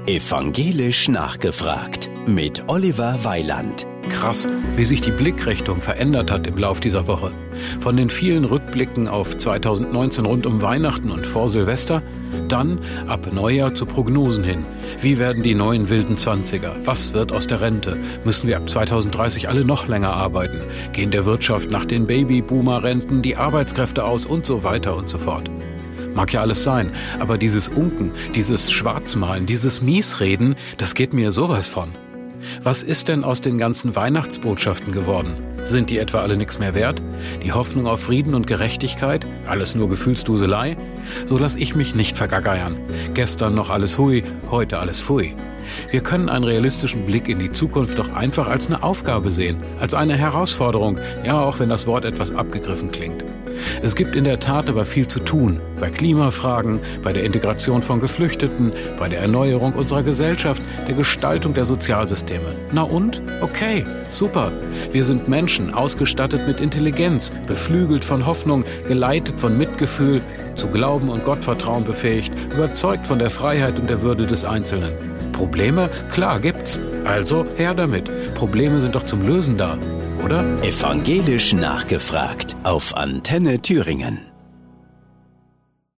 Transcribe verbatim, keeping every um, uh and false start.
Evangelisch nachgefragt mit Oliver Weiland. Krass, wie sich die Blickrichtung verändert hat im Lauf dieser Woche. Von den vielen Rückblicken auf zweitausendneunzehn rund um Weihnachten und vor Silvester, dann ab Neujahr zu Prognosen hin. Wie werden die neuen wilden Zwanziger? Was wird aus der Rente? Müssen wir ab zweitausenddreißig alle noch länger arbeiten? Gehen der Wirtschaft nach den Babyboomer-Renten die Arbeitskräfte aus und so weiter und so fort? Mag ja alles sein, aber dieses Unken, dieses Schwarzmalen, dieses Miesreden, das geht mir sowas von. Was ist denn aus den ganzen Weihnachtsbotschaften geworden? Sind die etwa alle nichts mehr wert? Die Hoffnung auf Frieden und Gerechtigkeit? Alles nur Gefühlsduselei? So lass ich mich nicht vergageiern. Gestern noch alles hui, heute alles pfui. Wir können einen realistischen Blick in die Zukunft doch einfach als eine Aufgabe sehen, als eine Herausforderung, ja auch wenn das Wort etwas abgegriffen klingt. Es gibt in der Tat aber viel zu tun, bei Klimafragen, bei der Integration von Geflüchteten, bei der Erneuerung unserer Gesellschaft, der Gestaltung der Sozialsysteme. Na und? Okay, super. Wir sind Menschen, ausgestattet mit Intelligenz, beflügelt von Hoffnung, geleitet von Mitgefühl, zu Glauben und Gottvertrauen befähigt, überzeugt von der Freiheit und der Würde des Einzelnen. Probleme? Klar, gibt's. Also her damit. Probleme sind doch zum Lösen da, oder? Evangelisch nachgefragt auf Antenne Thüringen.